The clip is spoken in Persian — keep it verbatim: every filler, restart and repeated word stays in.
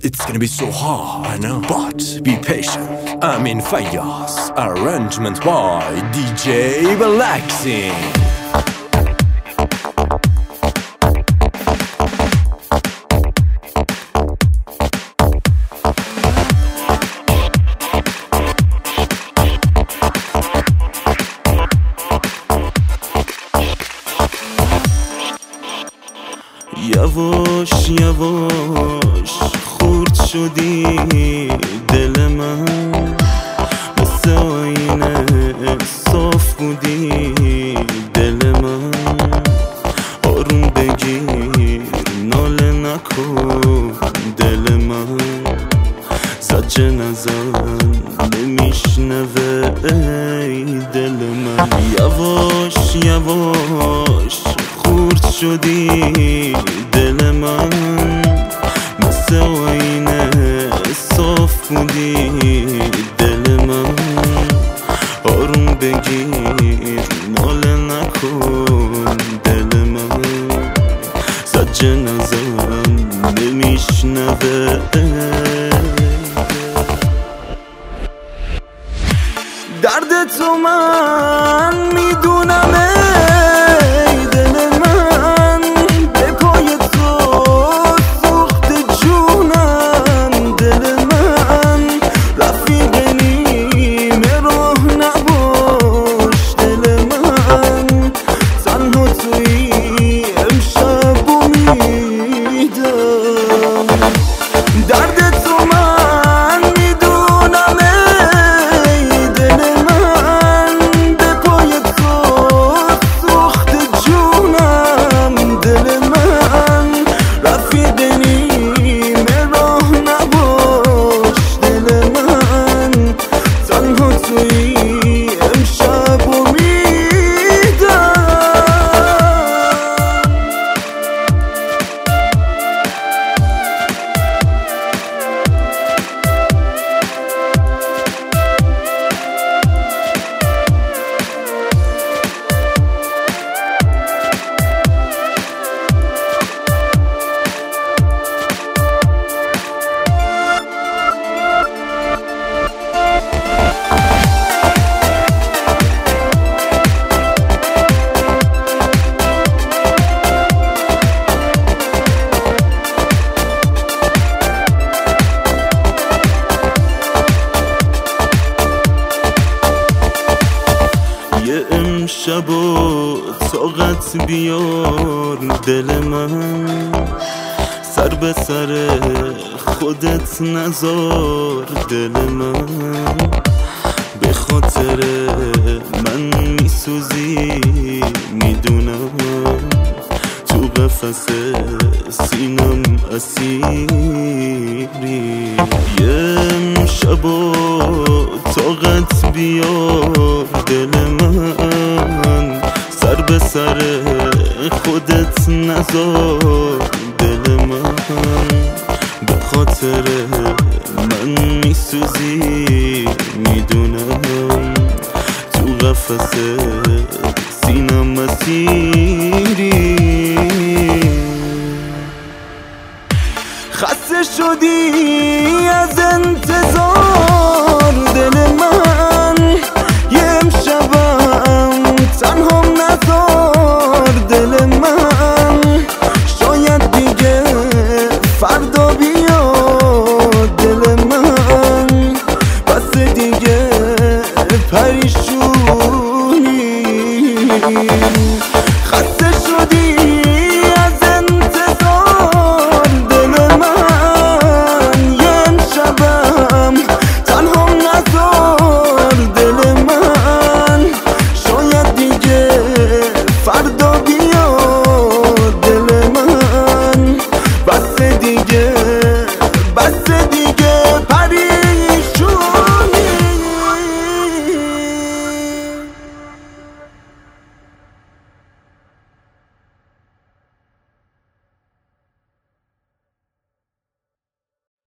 It's gonna be so hard, I know, but be patient. I'm in Fayyaz, arrangement by دی جی Relaxing. یواش یواش خورد شدی دل من، مثل آینه صاف بودی دل من. آروم بگیر ناله نکن دل من، زجه نزن نمیشنوه ای دل من. یواش یواش خورد شدی دل من، مثل آینه صاف بودی دل من. آروم بگیر ناله نکن دل من، زجه نزن نمیشنوه. درد تو من میدونم ای دل من، به پای تو سوخت جونم دل من. رفیق نیمه راه نباش دل من، تنها توی امشب امیدم. درد تو من میدونم ای دل من، به پای تو سوخت جونم دل من. رفیق نیمه راه نباش دل من، تنها توی امشب امیدم. یه امشب و طاقت بیار دل من، سر به سر خودت نذار دل من. به خاطر من میسوزی میدونم، تو قفس سینم اسیری. یه امشب و طاقت بیار دل من، سر به سر خودت نذار دل من. به خاطر من میسوزی میدونم، تو قفس سینم اسیری. خسته شدی از انتظار